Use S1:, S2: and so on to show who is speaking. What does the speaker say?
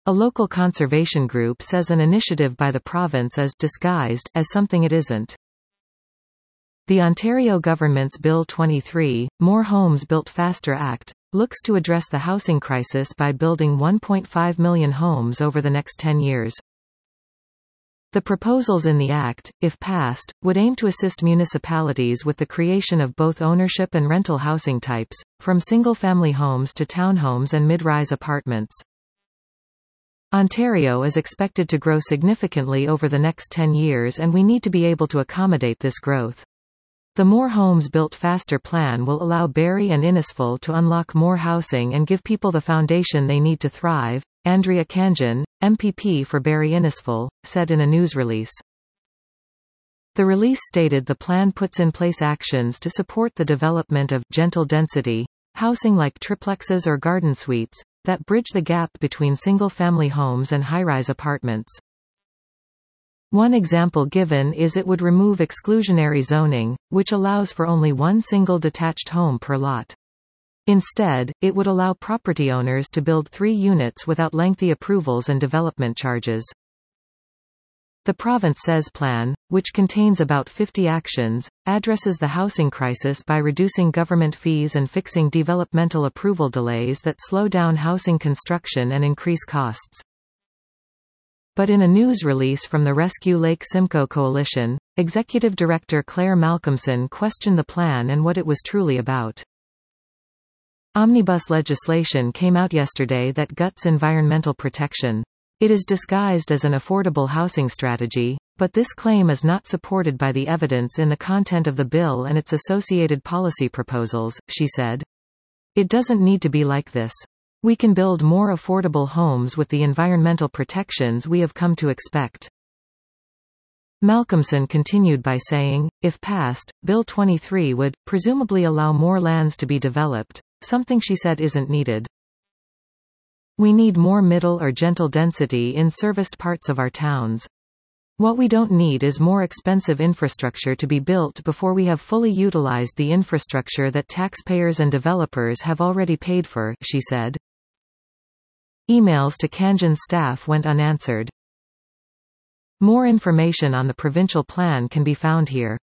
S1: A local conservation group says an initiative by the province is disguised as something it isn't. The Ontario government's Bill 23, More Homes Built Faster Act, looks to address the housing crisis by building 1.5 million homes over the next 10 years. The proposals in the Act, if passed, would aim to assist municipalities with the creation of both ownership and rental housing types, from single-family homes to townhomes and mid-rise apartments. Ontario is expected to grow significantly over the next 10 years, and we need to be able to accommodate this growth. The More Homes Built Faster plan will allow Barrie and Innisfil to unlock more housing and give people the foundation they need to thrive, Andrea Khanjin, MPP for Barrie Innisfil, said in a news release. The release stated the plan puts in place actions to support the development of gentle density housing like triplexes or garden suites that bridge the gap between single-family homes and high-rise apartments. One example given is it would remove exclusionary zoning, which allows for only one single detached home per lot. Instead, it would allow property owners to build 3 units without lengthy approvals and development charges. The Province Says plan, which contains about 50 actions, addresses the housing crisis by reducing government fees and fixing developmental approval delays that slow down housing construction and increase costs. But in a news release from the Rescue Lake Simcoe Coalition, Executive Director Claire Malcolmson questioned the plan and what it was truly about. Omnibus legislation came out yesterday that guts environmental protection. It is disguised as an affordable housing strategy, but this claim is not supported by the evidence in the content of the bill and its associated policy proposals, she said. It doesn't need to be like this. We can build more affordable homes with the environmental protections we have come to expect. Malcolmson continued by saying, if passed, Bill 23 would, presumably allow more lands to be developed, something she said isn't needed. We need more middle or gentle density in serviced parts of our towns. What we don't need is more expensive infrastructure to be built before we have fully utilized the infrastructure that taxpayers and developers have already paid for, she said. Emails to Khanjin's staff went unanswered. More information on the provincial plan can be found here.